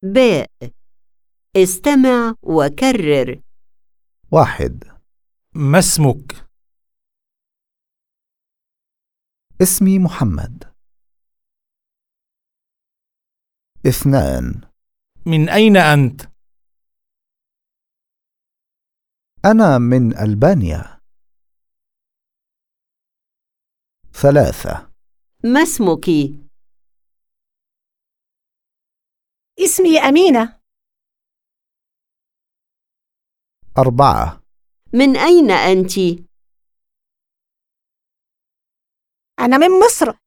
ب. استمع وكرر. 1. ما اسمك؟ اسمي محمد. 2. من أين أنت؟ أنا من ألبانيا. 3. ما اسمك؟ اسمي أمينة. 4. من أين أنت؟ أنا من مصر.